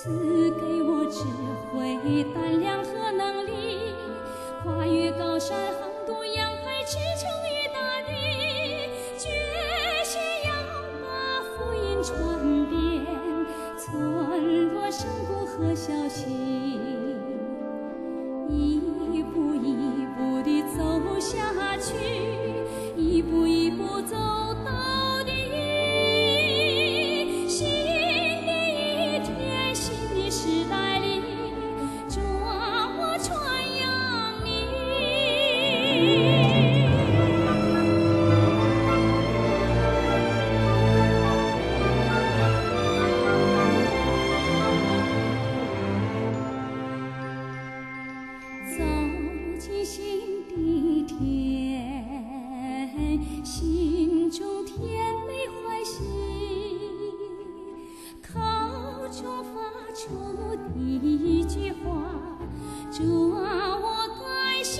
赐给我智慧、胆量和能力，跨越高山，横渡洋海，驰骋于大地，决心要把福音传遍村落、山谷和小溪，一步一步地走下去，一步一步走到底。新的一天，新的时代里，主啊，我传扬你。走进新的天，心中甜美欢喜，口中发出的一句话，主啊，我感谢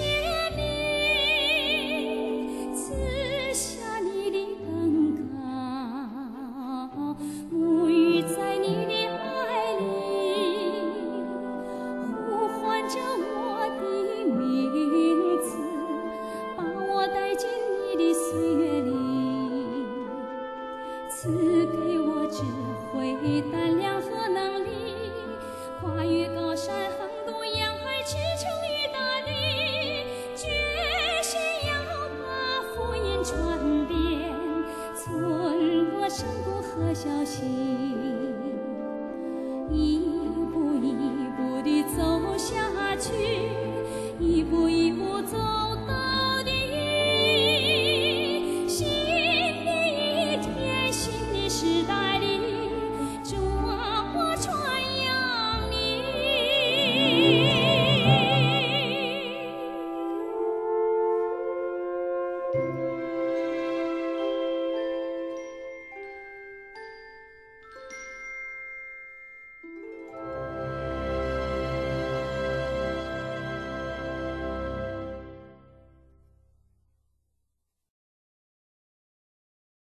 你，赐下你的恩膏，沐浴在你的爱里，呼唤着我的名字，把我带进你的岁月里，赐给我智慧、胆量和能力，跨越高山，横渡洋海，驰骋于大地，决心要把福音传遍村落、山谷和小溪，一步一步地走下去，